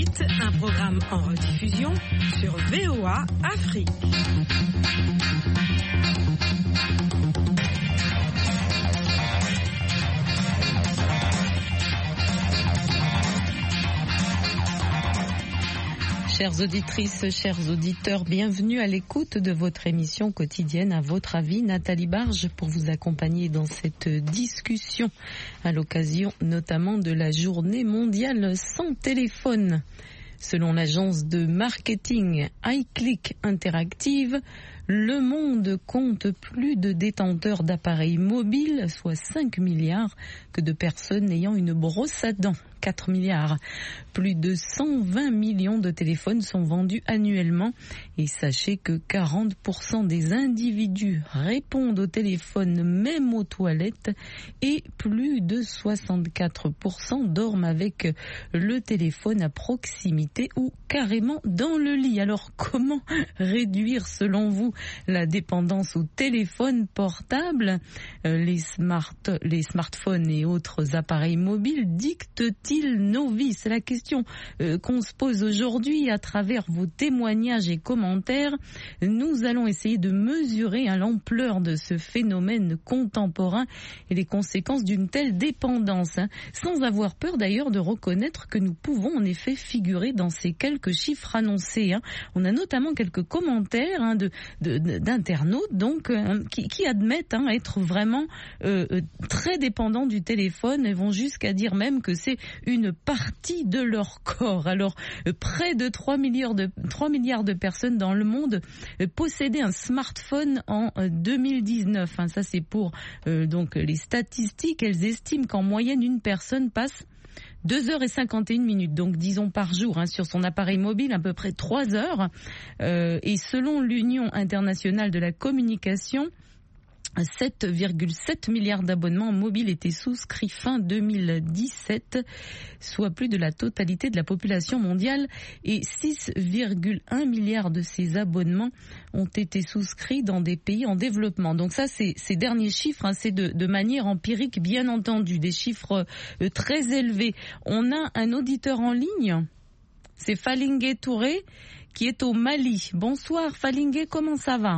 suite, un programme en rediffusion sur VOA Afrique. Chères auditrices, chers auditeurs, bienvenue à l'écoute de votre émission quotidienne À votre avis, Nathalie Barge, pour vous accompagner dans cette discussion à l'occasion notamment de la journée mondiale sans téléphone. Selon l'agence de marketing iClick Interactive, le monde compte plus de détenteurs d'appareils mobiles, soit 5 milliards, que de personnes ayant une brosse à dents. 4 milliards. Plus de 120 millions de téléphones sont vendus annuellement et sachez que 40% des individus répondent au téléphone même aux toilettes et plus de 64% dorment avec le téléphone à proximité ou carrément dans le lit. Alors comment réduire selon vous la dépendance au téléphone portable? Les smartphones et autres appareils mobiles dictent-ils nos vies? C'est la question qu'on se pose aujourd'hui à travers vos témoignages et commentaires. Nous allons essayer de mesurer l'ampleur de ce phénomène contemporain et les conséquences d'une telle dépendance, sans avoir peur d'ailleurs de reconnaître que nous pouvons en effet figurer dans ces quelques chiffres annoncés. On a notamment quelques commentaires d'internautes donc qui admettent être vraiment très dépendants du téléphone et vont jusqu'à dire même que c'est une partie de leur corps. Alors, près de 3 milliards de personnes dans le monde possédaient un smartphone en 2019. Ça, c'est pour donc les statistiques. Elles estiment qu'en moyenne, une personne passe 2h51, donc disons par jour, sur son appareil mobile, à peu près 3 heures. Et selon l'Union internationale de la communication, 7,7 milliards d'abonnements mobiles étaient souscrits fin 2017, soit plus de la totalité de la population mondiale, et 6,1 milliards de ces abonnements ont été souscrits dans des pays en développement. Donc ça, ces derniers chiffres, c'est de manière empirique, bien entendu, des chiffres très élevés. On a un auditeur en ligne, c'est Falingue Touré, qui est au Mali. Bonsoir Falingue, comment ça va ?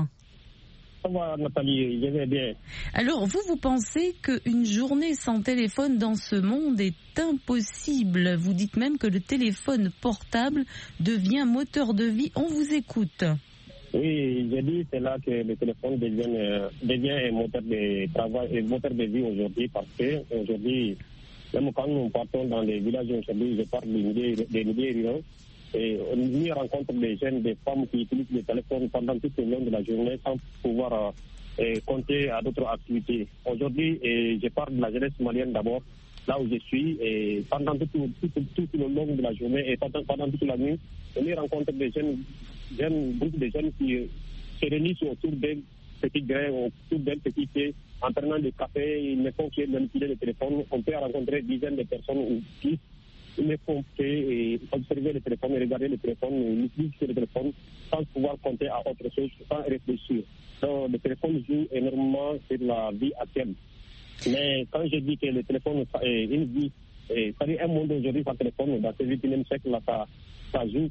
Nathalie, je vais bien. Alors, vous pensez qu'une journée sans téléphone dans ce monde est impossible. Vous dites même que le téléphone portable devient moteur de vie. On vous écoute. Oui, j'ai dit c'est là que le téléphone devient un moteur de travail et moteur de vie aujourd'hui, parce que aujourd'hui, même quand nous partons dans les villages aujourd'hui, je parle des milliers ruraux. Et on y rencontre des jeunes, des femmes qui utilisent le téléphone pendant tout le long de la journée sans pouvoir compter à d'autres activités. Aujourd'hui, je parle de la jeunesse malienne d'abord, là où je suis, et pendant tout le long de la journée et pendant toute la nuit, on y rencontre des jeunes groupes de jeunes qui se réunissent autour d'un petit grain, autour d'un petit thé, en prenant des cafés, ils ne font que manipuler le téléphone. On peut rencontrer dizaines de personnes ou plus. Ils ne font qu'observer le téléphone, regarder le téléphone, utiliser le téléphone sans pouvoir compter à autre chose, sans réfléchir. Donc le téléphone joue énormément sur la vie actuelle. Mais quand je dis que le téléphone est une vie, c'est-à-dire un monde aujourd'hui sans téléphone, dans ce 21e siècle, ça joue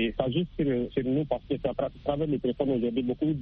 sur nous, parce que à travers le téléphone aujourd'hui, beaucoup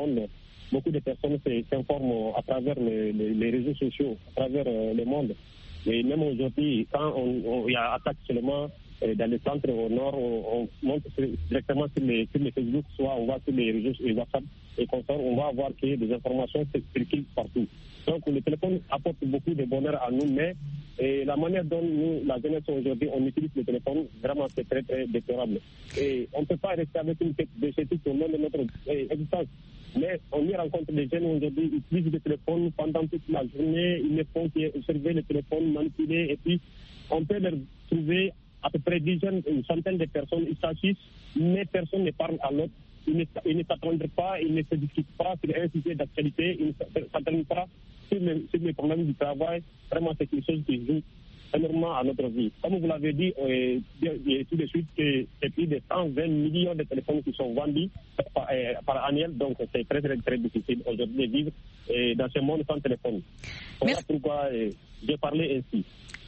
de personnes s'informent à travers les réseaux sociaux, à travers le monde. Et même aujourd'hui, quand il y a attaque seulement dans le centre au nord, on monte directement sur les Facebook, soit on va sur les réseaux et WhatsApp et consorts, on va voir que des informations circulent partout. Donc le téléphone apporte beaucoup de bonheur à nous, mais la manière dont nous, la jeunesse aujourd'hui, on utilise le téléphone, vraiment c'est très très déplorable. Et on ne peut pas rester avec une tête de ce type au long de notre existence. Mais on y rencontre des jeunes aujourd'hui, ils utilisent le téléphone pendant toute la journée, ils ne font qu'observer le téléphone, manipuler, et puis on peut leur trouver à peu près une centaine de personnes, ils s'assisent, mais personne ne parle à l'autre, ils ne s'attendent pas, ils ne se discutent pas sur un sujet d'actualité, ils ne s'attendent pas sur les problèmes du travail. Vraiment, c'est quelque chose qui joue énormément à notre vie. Comme vous l'avez dit, tout de suite, c'est plus de 120 millions de téléphones qui sont vendus par annuel, donc c'est très très très difficile aujourd'hui de vivre dans ce monde sans téléphone. Voilà pourquoi j'ai parlé ainsi.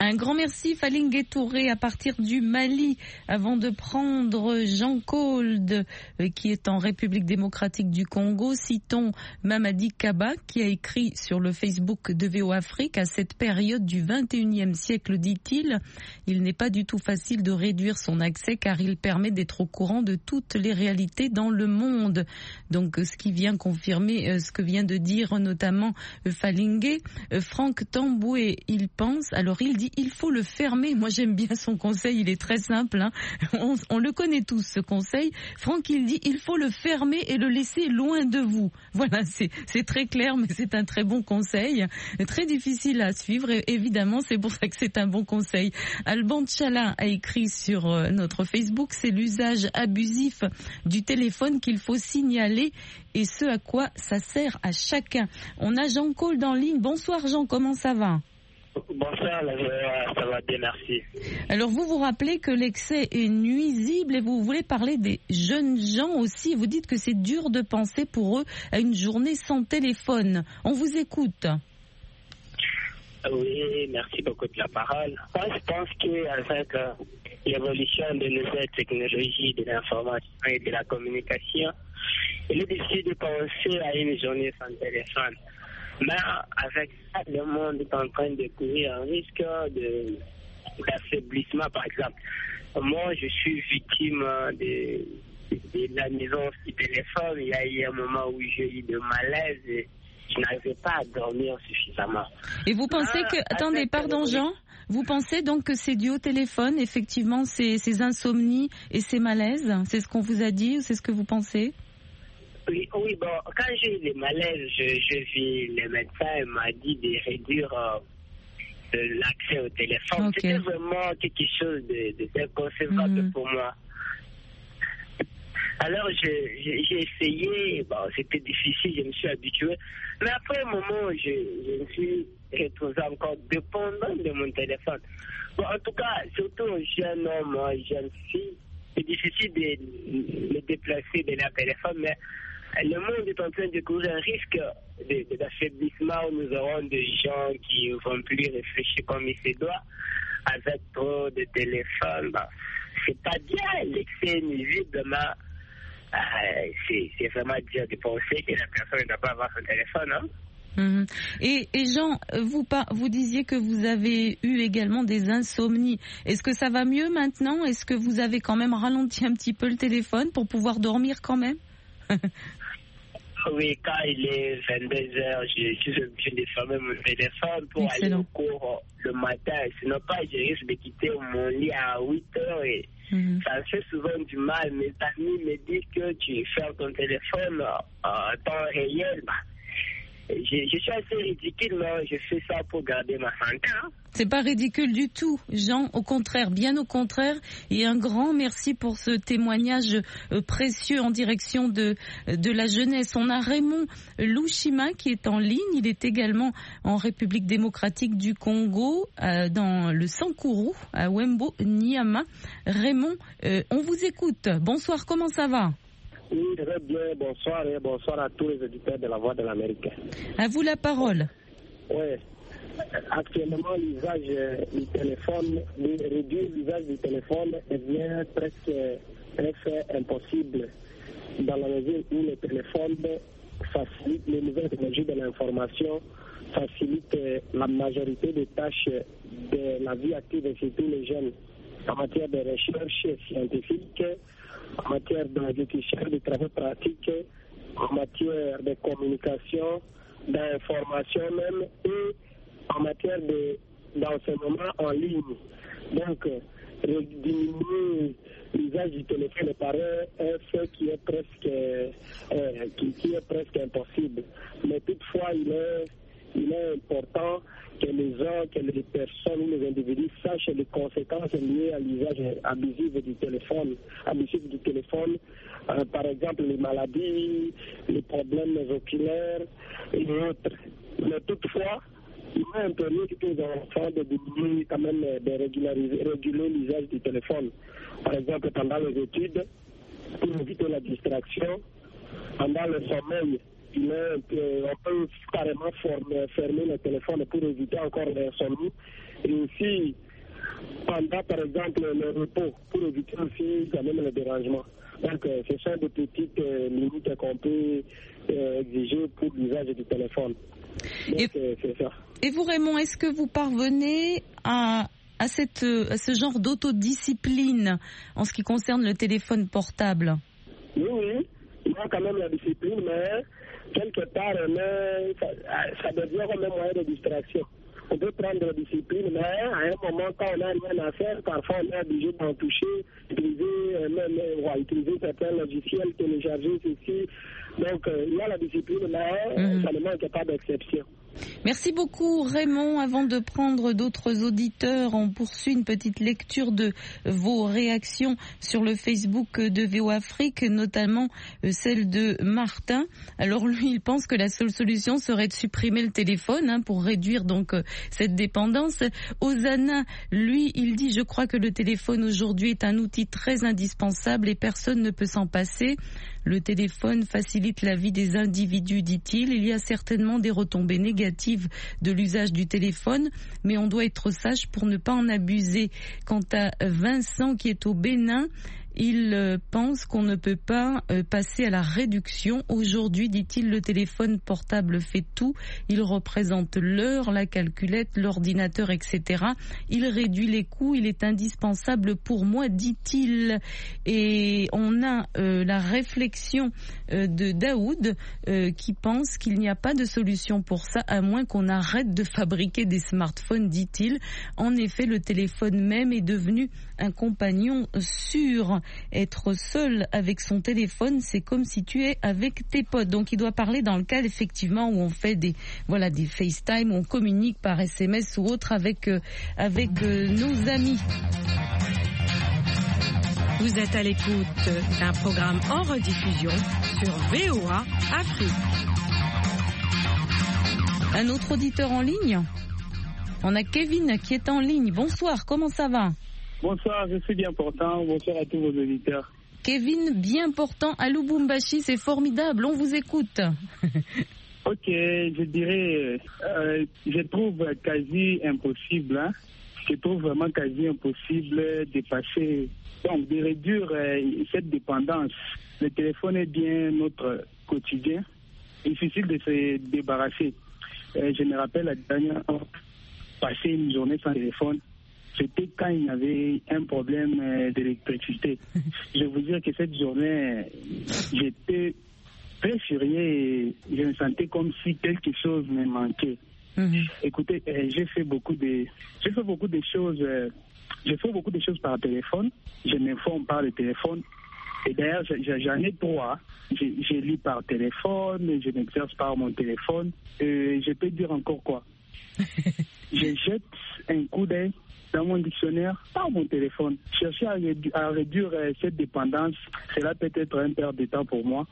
Un grand merci Falingue Touré à partir du Mali. Avant de prendre Jean Kolde qui est en République démocratique du Congo, citons Mamadi Kaba qui a écrit sur le Facebook de VO Afrique: à cette période du 21e siècle, dit-il, il n'est pas du tout facile de réduire son accès car il permet d'être au courant de toutes les réalités dans le monde. Donc ce qui vient confirmer ce que vient de dire notamment Falingue. Franck Tamboué, il pense, alors il dit il faut le fermer. Moi j'aime bien son conseil, il est très simple, hein. On le connaît tous ce conseil. Franck il dit il faut le fermer et le laisser loin de vous. Voilà, c'est très clair, mais c'est un très bon conseil, très difficile à suivre et évidemment c'est pour ça que c'est un bon conseil. Alban Tchala a écrit sur notre Facebook: c'est l'usage abusif du téléphone qu'il faut signaler et ce à quoi ça sert à chacun. On a Jean Kolde en ligne. Bonsoir Jean, comment ça va? Bonsoir, ça va bien, merci. Alors vous rappelez que l'excès est nuisible et vous voulez parler des jeunes gens aussi. Vous dites que c'est dur de penser pour eux à une journée sans téléphone. On vous écoute. Oui, merci beaucoup de la parole. Moi, je pense qu'avec l'évolution de nouvelles technologies, de l'information et de la communication, il est difficile de penser à une journée sans téléphone. Mais avec ça, le monde est en train de courir un risque d'affaiblissement, par exemple. Moi, je suis victime de la maison du téléphone. Il y a eu un moment où j'ai eu de malaise et je n'arrivais pas à dormir suffisamment. Et vous pensez que... Attendez, pardon Jean. Vous pensez donc que c'est dû au téléphone, effectivement, ces insomnies et ces malaises? C'est ce qu'on vous a dit ou c'est ce que vous pensez? Oui, bon, quand j'ai eu des malaises, je vis le médecin, il m'a dit de réduire l'accès au téléphone. Okay. C'était vraiment quelque chose d'inconcevable pour moi. Alors j'ai essayé, bon, c'était difficile, je me suis habitué. Mais après un moment, je me suis retrouvé encore dépendant de mon téléphone. Bon, en tout cas, surtout un jeune homme, une jeune fille, c'est difficile de me déplacer de leur téléphone, mais le monde est en train de courir un risque d'affaiblissement où nous aurons des gens qui ne vont plus réfléchir comme il se doit, avec trop de téléphones. Bah, c'est pas bien, l'excès nuisible, mais c'est vraiment dur de penser que la personne ne doit pas avoir son téléphone. Hein? Mmh. Et Jean, vous disiez que vous avez eu également des insomnies. Est-ce que ça va mieux maintenant? Est-ce que vous avez quand même ralenti un petit peu le téléphone pour pouvoir dormir quand même? Oui, quand il est 22h, je suis obligé de fermer mon téléphone pour aller au cours le matin. Sinon pas, je risque de quitter mon lit à 8h et ça fait souvent du mal. Mes amis me disent que tu fermes ton téléphone en temps réel. Je suis assez ridicule, mais je fais ça pour garder ma santé. Hein? C'est pas ridicule du tout, Jean. Au contraire, bien au contraire. Et un grand merci pour ce témoignage précieux en direction de la jeunesse. On a Raymond Louchima qui est en ligne. Il est également en République démocratique du Congo, dans le Sankourou, à Wembo, Niama. Raymond, on vous écoute. Bonsoir, comment ça va? Oui, très bien, bonsoir et bonsoir à tous les auditeurs de la Voix de l'Amérique. À vous la parole. Oui, actuellement l'usage du téléphone, réduire l'usage du téléphone devient presque impossible dans la mesure où le téléphone facilite les nouvelles technologies de l'information, facilite la majorité des tâches de la vie active et surtout les jeunes en matière de recherche scientifique, en matière d'exécution de travaux pratiques, en matière de communication, d'information même, et en matière d'enseignement en ligne. Donc, diminuer l'usage du téléphone paraît un fait qui est presque impossible. Mais toutefois, il est important que les gens, que les personnes ou les individus sachent les conséquences liées à l'usage abusif du téléphone. Par exemple, les maladies, les problèmes oculaires et autres. Mais toutefois, il est impératif que les enfants de diminuer quand même, de réguler l'usage du téléphone. Par exemple, pendant les études, pour éviter la distraction, pendant le sommeil vilain, on peut carrément fermer le téléphone pour éviter encore l'insomnie. Et aussi, pendant par exemple le repos, pour éviter aussi quand même le dérangement. Donc, ce sont des petites limites qu'on peut exiger pour l'usage du téléphone. Donc, c'est ça. Et vous, Raymond, est-ce que vous parvenez à ce genre d'autodiscipline en ce qui concerne le téléphone portable? Oui, il y a quand même la discipline, mais quelque part, ça devient comme un moyen de distraction. On peut prendre la discipline, mais à un moment, quand on n'a rien à faire, parfois on est obligé d'en toucher, utiliser certains logiciels, télécharger ceci. Donc, il y a la discipline, mais ça ne manque pas d'exception. Merci beaucoup Raymond. Avant de prendre d'autres auditeurs, on poursuit une petite lecture de vos réactions sur le Facebook de VO Afrique, notamment celle de Martin. Alors lui, il pense que la seule solution serait de supprimer le téléphone pour réduire donc cette dépendance. Osana, lui, il dit: je crois que le téléphone aujourd'hui est un outil très indispensable et personne ne peut s'en passer. Le téléphone facilite la vie des individus, dit-il. Il y a certainement des retombées négatives de l'usage du téléphone, mais on doit être sage pour ne pas en abuser. Quant à Vincent qui est au Bénin, il pense qu'on ne peut pas passer à la réduction. Aujourd'hui, dit-il, le téléphone portable fait tout. Il représente l'heure, la calculette, l'ordinateur, etc. Il réduit les coûts. Il est indispensable pour moi, dit-il. Et on a la réflexion de Daoud qui pense qu'il n'y a pas de solution pour ça, à moins qu'on arrête de fabriquer des smartphones, dit-il. En effet, le téléphone même est devenu un compagnon sûr. Être seul avec son téléphone, c'est comme si tu es avec tes potes. Donc il doit parler dans le cas effectivement où on fait des FaceTime, où on communique par SMS ou autre avec nos amis. Vous êtes à l'écoute d'un programme en rediffusion sur VOA Afrique. Un autre auditeur en ligne. On a Kevin qui est en ligne. Bonsoir, comment ça va? Bonsoir, je suis bien portant. Bonsoir à tous vos auditeurs. Kevin, bien portant à Lubumbashi, c'est formidable, on vous écoute. Ok, je dirais, je trouve quasi impossible, je trouve vraiment quasi impossible de réduire cette dépendance. Le téléphone est bien notre quotidien, difficile de se débarrasser. Je me rappelle la dernière fois, passer une journée sans téléphone, c'était quand il y avait un problème d'électricité. Je vous dire que cette journée, j'étais très furieux et je me sentais comme si quelque chose me manquait. Écoutez, j'ai fait beaucoup de choses. Je fais beaucoup de choses par téléphone. Je m'informe par le téléphone. Et d'ailleurs, j'en ai 3. Je lis par téléphone, je m'exerce par mon téléphone. Je peux dire encore quoi. Je jette un coup d'œil dans mon dictionnaire par mon téléphone. Chercher à réduire cette dépendance, cela peut être un perte de temps pour moi.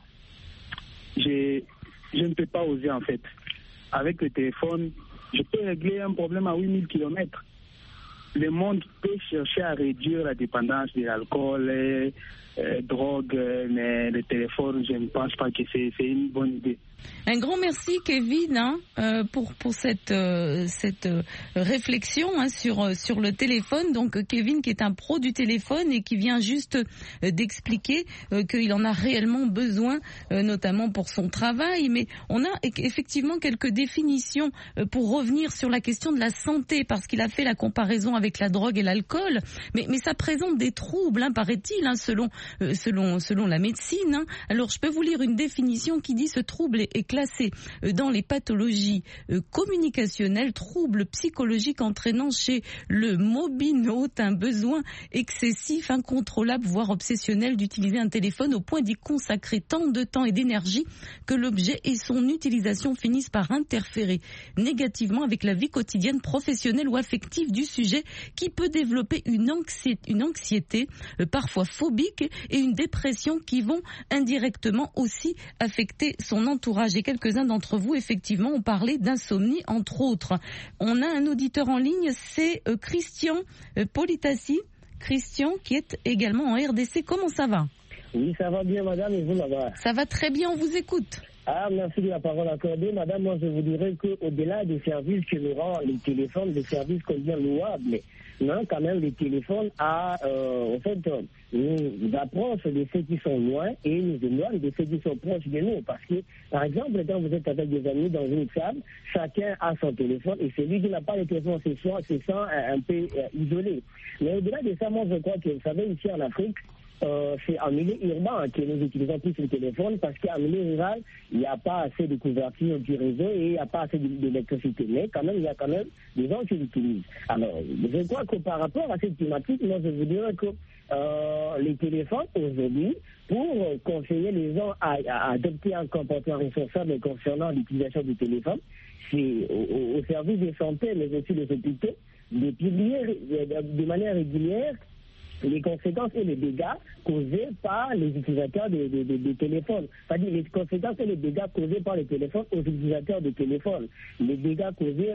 Je ne peux pas oser en fait. Avec le téléphone, je peux régler un problème à 8000 km. Le monde peut chercher à réduire la dépendance de l'alcool, drogue, mais le téléphone, je ne pense pas que c'est une bonne idée. Un grand merci Kevin pour cette réflexion sur le téléphone. Donc Kevin qui est un pro du téléphone et qui vient juste d'expliquer qu'il en a réellement besoin, notamment pour son travail. Mais on a effectivement quelques définitions pour revenir sur la question de la santé, parce qu'il a fait la comparaison avec la drogue et l'alcool. Mais ça présente des troubles, paraît-il, selon la médecine. Alors je peux vous lire une définition qui dit: ce trouble est classé dans les pathologies communicationnelles, troubles psychologiques entraînant chez le mobinote un besoin excessif, incontrôlable, voire obsessionnel d'utiliser un téléphone au point d'y consacrer tant de temps et d'énergie que l'objet et son utilisation finissent par interférer négativement avec la vie quotidienne, professionnelle ou affective du sujet, qui peut développer une anxiété parfois phobique et une dépression qui vont indirectement aussi affecter son entourage. Et quelques-uns d'entre vous, effectivement, ont parlé d'insomnie, entre autres. On a un auditeur en ligne, c'est Christian Politassi. Christian, qui est également en RDC. Comment ça va? Oui, ça va bien, madame, et vous là-bas? Ça va très bien, on vous écoute. Merci de la parole accordée. Madame, moi je vous dirais qu'au-delà des services que nous rendent les téléphones, des services combien louables, mais non, quand même, les téléphones nous approchent de ceux qui sont loin et nous éloignent de ceux qui sont proches de nous. Parce que, par exemple, quand vous êtes avec des amis dans une salle, chacun a son téléphone et celui qui n'a pas de téléphone se sent un peu isolé. Mais au-delà de ça, moi je crois que, vous savez, ici en Afrique, c'est en milieu urbain que nous utilisons plus le téléphone parce qu'en milieu rural, il n'y a pas assez de couverture du réseau et il n'y a pas assez d'électricité. Mais quand même, il y a quand même des gens qui l'utilisent. Alors, je crois que par rapport à cette thématique, moi, je vous dirais que les téléphones, aujourd'hui, pour conseiller les gens à adopter un comportement responsable concernant l'utilisation du téléphone, c'est au service de santé, mais aussi des hôpitaux, de publier de manière régulière les conséquences et les dégâts causés par les utilisateurs des téléphones. C'est-à-dire les conséquences et les dégâts causés par les téléphones aux utilisateurs de téléphones. Les dégâts causés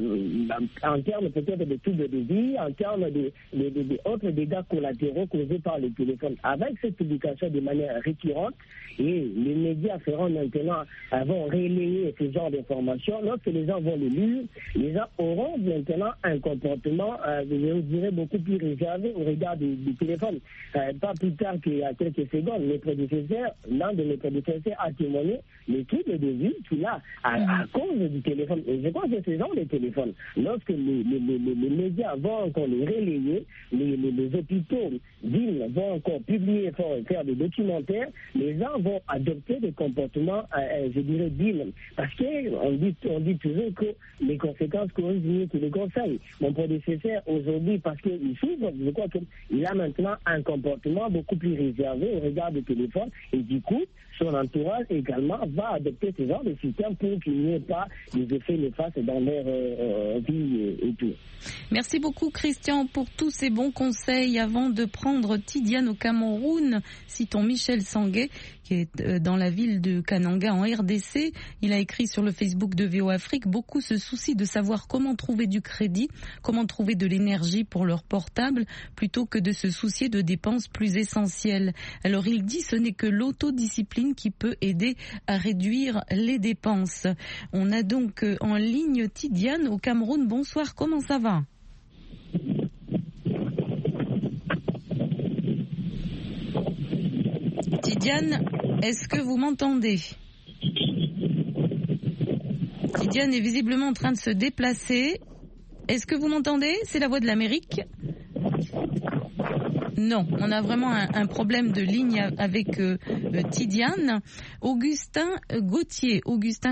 en termes peut-être de troubles de vie, en termes d'autres dégâts collatéraux causés par les téléphones. Avec cette publication de manière récurrente, et les médias vont relayer ce genre d'informations, lorsque les gens vont le lire, les gens auront maintenant un comportement, je dirais, beaucoup plus réservé au regard du téléphone. Pas plus tard qu'il y a quelques secondes, l'un de mes prédécesseurs a témoigné les troubles de vie qu'il a à cause du téléphone. Et je crois que c'est ce genre de téléphone. Lorsque les médias vont encore les relayer, les hôpitaux, villes vont encore publier, faire des documentaires, les gens vont adopter des comportements, je dirais, dignes. Parce qu'on dit toujours que les conséquences causent mieux que les conseils. Mon prédécesseur, aujourd'hui, parce qu'il souffre, je crois qu'il a maintenant un comportement beaucoup plus réservé au regard du téléphone et du coup, son entourage également va adopter ce genre de système pour qu'il n'y ait pas des effets néfastes dans leur vie et tout. Merci beaucoup Christian pour tous ces bons conseils. Avant de prendre Tidiane au Cameroun, citons Michel Sanguet qui est dans la ville de Kananga en RDC. Il a écrit sur le Facebook de VO Afrique, beaucoup se soucient de savoir comment trouver du crédit, comment trouver de l'énergie pour leur portable, plutôt que de se soucier de dépenses plus essentielles. Alors il dit ce n'est que l'autodiscipline qui peut aider à réduire les dépenses. On a donc en ligne Tidiane au Cameroun. Bonsoir, comment ça va ? Tidiane, est-ce que vous m'entendez ? Tidiane est visiblement en train de se déplacer. Est-ce que vous m'entendez ? C'est la voix de l'Amérique. Non, on a vraiment un problème de ligne avec Tidiane. Augustin Gauthier,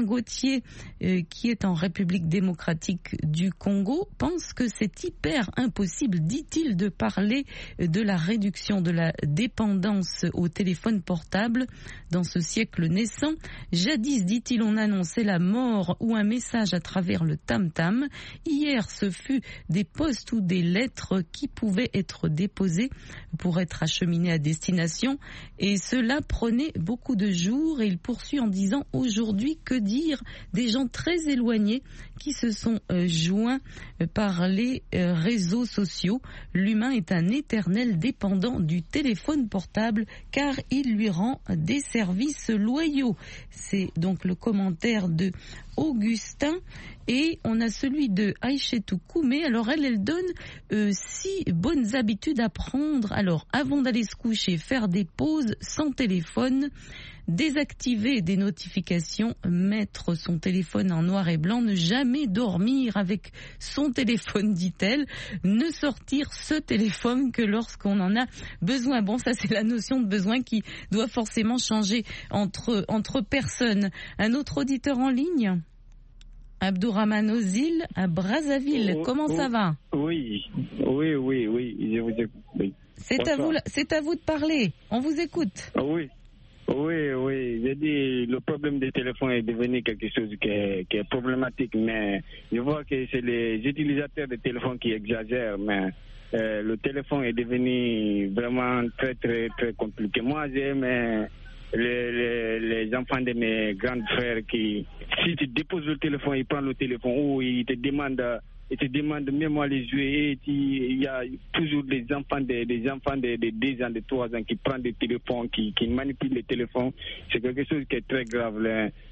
qui est en République démocratique du Congo, pense que c'est hyper impossible, dit-il, de parler de la réduction de la dépendance au téléphone portable dans ce siècle naissant. Jadis, dit-il, on annonçait la mort ou un message à travers le tam-tam. Hier, ce fut des postes ou des lettres qui pouvaient être déposées pour être acheminé à destination et cela prenait beaucoup de jours. Et il poursuit en disant aujourd'hui, que dire des gens très éloignés qui se sont joints par les réseaux sociaux. L'humain est un éternel dépendant du téléphone portable car il lui rend des services loyaux. C'est donc le commentaire de Augustin. Et on a celui de Aïchetou Koumé. Alors elle donne 6 bonnes habitudes à prendre. Alors avant d'aller se coucher, faire des pauses sans téléphone, désactiver des notifications, mettre son téléphone en noir et blanc, ne jamais dormir avec son téléphone, dit-elle, ne sortir ce téléphone que lorsqu'on en a besoin. Bon, ça c'est la notion de besoin qui doit forcément changer entre personnes. Un autre auditeur en ligne ? Abdourahmane Ozil à Brazzaville. Comment ça va ? Oui, je vous écoute. Oui. C'est à vous de parler. On vous écoute. Oui. J'ai dit le problème des téléphones est devenu quelque chose qui est problématique, mais je vois que c'est les utilisateurs de téléphones qui exagèrent, mais le téléphone est devenu vraiment très très très compliqué. Moi j'aime les enfants de mes grands frères qui, si tu déposes le téléphone, ils prennent le téléphone ou ils te demandent même à les jouer. Et il y a toujours des enfants de 2 ans, de 3 ans qui prennent des téléphones, qui manipulent les téléphones. C'est quelque chose qui est très grave.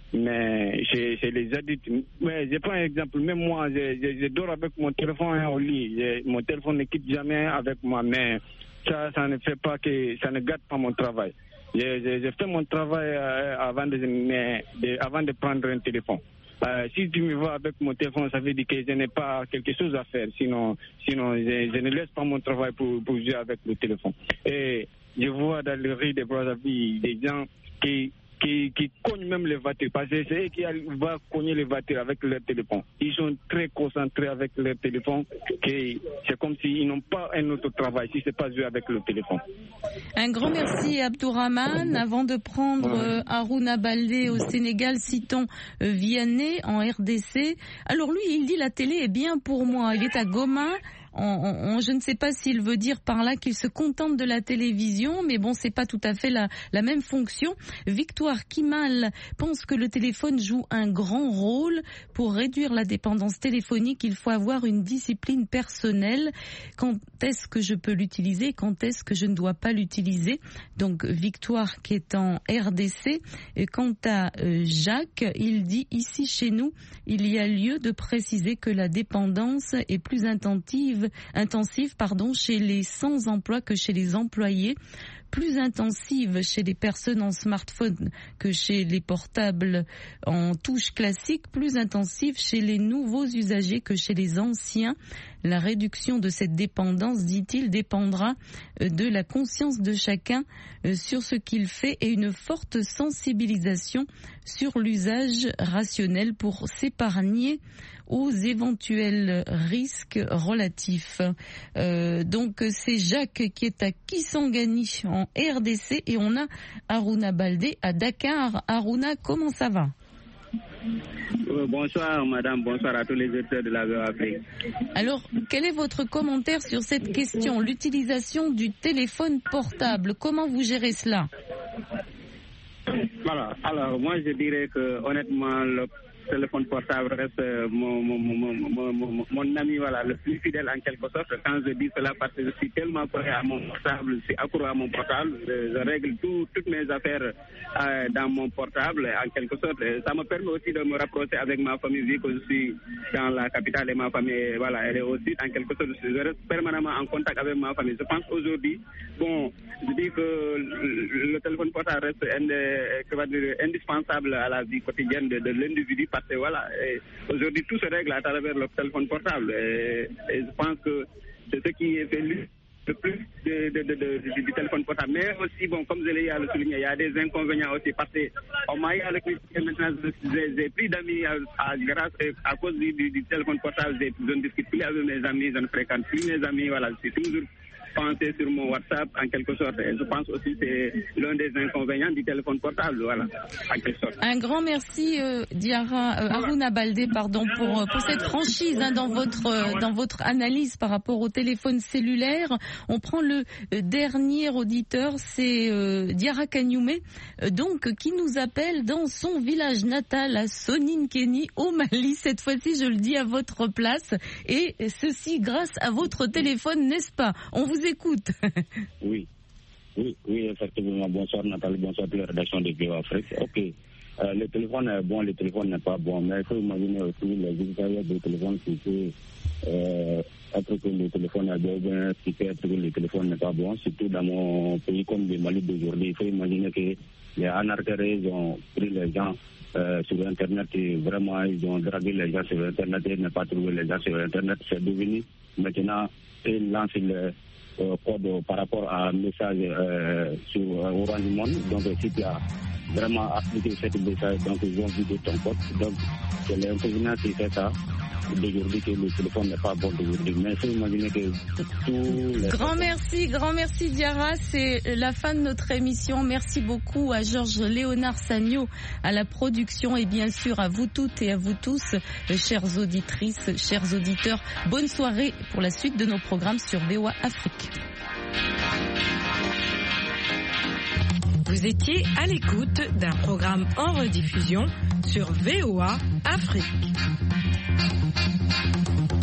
Mais chez les adultes, mais je prends un exemple, même moi, je dors avec mon téléphone au lit. Mon téléphone ne quitte jamais avec moi, mais ça ne fait pas que ça ne gâte pas mon travail. Je fais mon travail avant de prendre un téléphone. Si tu me vois avec mon téléphone, ça veut dire que je n'ai pas quelque chose à faire. Sinon je ne laisse pas mon travail pour jouer avec le téléphone. Et je vois dans le rue des Brazzaville des gens qui cognent même les voitures, parce que c'est eux qui vont cogner les voitures avec leur téléphone. Ils sont très concentrés avec leur téléphone, c'est comme s'ils n'ont pas un autre travail, si ce n'est pas jouer avec le téléphone. Un grand merci Abdourahmane. Avant de prendre Harouna Baldé au Sénégal, citons Vianney en RDC. Alors lui, il dit la télé est bien pour moi. Il est à Goma. Je ne sais pas s'il veut dire par là qu'il se contente de la télévision, mais bon, c'est pas tout à fait la même fonction. Victoire Kimal pense que le téléphone joue un grand rôle. Pour réduire la dépendance téléphonique, il faut avoir une discipline personnelle. Quand est-ce que je peux l'utiliser? Quand est-ce que je ne dois pas l'utiliser? Donc, Victoire qui est en RDC. Et quant à Jacques, il dit ici chez nous, il y a lieu de préciser que la dépendance est plus intensive chez les sans-emploi que chez les employés, plus intensive chez les personnes en smartphone que chez les portables en touche classique, plus intensive chez les nouveaux usagers que chez les anciens. La réduction de cette dépendance, dit-il, dépendra de la conscience de chacun sur ce qu'il fait et une forte sensibilisation sur l'usage rationnel pour s'épargner aux éventuels risques relatifs. Donc c'est Jacques qui est à Kisangani en RDC et on a Harouna Baldé à Dakar. Harouna, comment ça va? Bonsoir madame, bonsoir à tous les auditeurs de la VOA Afrique. Alors, quel est votre commentaire sur cette question, l'utilisation du téléphone portable? Comment vous gérez cela? Voilà, alors moi je dirais que honnêtement le téléphone portable reste mon ami, voilà, le plus fidèle en quelque sorte. Quand je dis cela, parce que je suis tellement collé à mon portable, je suis accro à mon portable, je règle toutes mes affaires dans mon portable en quelque sorte. Ça me permet aussi de me rapprocher avec ma famille, vu que je suis dans la capitale et ma famille, voilà, elle est aussi en quelque sorte. Je reste permanemment en contact avec ma famille. Je pense qu'aujourd'hui, bon, je dis que le téléphone portable reste indispensable à la vie quotidienne de l'individu. Parce que voilà, aujourd'hui tout se règle à travers le téléphone portable. Et je pense que c'est ce qui fait le plus du téléphone portable. Mais aussi, bon, comme je l'ai souligné, il y a des inconvénients aussi. Parce qu'on m'a eu à l'électricité maintenant, j'ai plus d'amis grâce à cause du téléphone portable. Je ne discute plus avec mes amis, je ne fréquente plus mes amis. Voilà, je suis toujours penser sur mon WhatsApp en quelque sorte. Et je pense aussi que c'est l'un des inconvénients du téléphone portable, voilà, en quelque sorte. Un grand merci Harouna Baldé, pardon, pour cette franchise dans votre analyse par rapport au téléphone cellulaire. On prend le dernier auditeur, c'est Diarra Kanyume, donc qui nous appelle dans son village natal à Soninkéni au Mali. Cette fois-ci, je le dis à votre place, et ceci grâce à votre téléphone, n'est-ce pas? On vous écoute. Oui, effectivement. Bonsoir Nathalie, bonsoir toute la rédaction de VOA Afrique. Ok, le téléphone est bon, le téléphone n'est pas bon, mais il faut imaginer aussi les utilisateurs du téléphone qui peut être que le téléphone est bon, bien, qui peut être que le téléphone n'est pas bon, surtout dans mon pays comme le Mali d'aujourd'hui. Il faut imaginer que les anarchistes ont pris les gens sur Internet et vraiment ils ont dragué les gens sur Internet et n'ont pas trouvé les gens sur Internet. C'est devenu maintenant, ils lancent le code par rapport à un message sur Orange Monde. Donc si tu as vraiment appliqué cette message, donc ils ont vidé ton code. Donc c'est l'inconvénient qui fait ça d'aujourd'hui, que le téléphone n'est pas bon d'aujourd'hui. Mais il faut imaginer que tous les... Grand merci Diarra, c'est la fin de notre émission. Merci beaucoup à Georges Léonard Sagno à la production et bien sûr à vous toutes et à vous tous, chères auditrices, chers auditeurs. Bonne soirée pour la suite de nos programmes sur VOA Afrique. Vous étiez à l'écoute d'un programme en rediffusion sur VOA Afrique.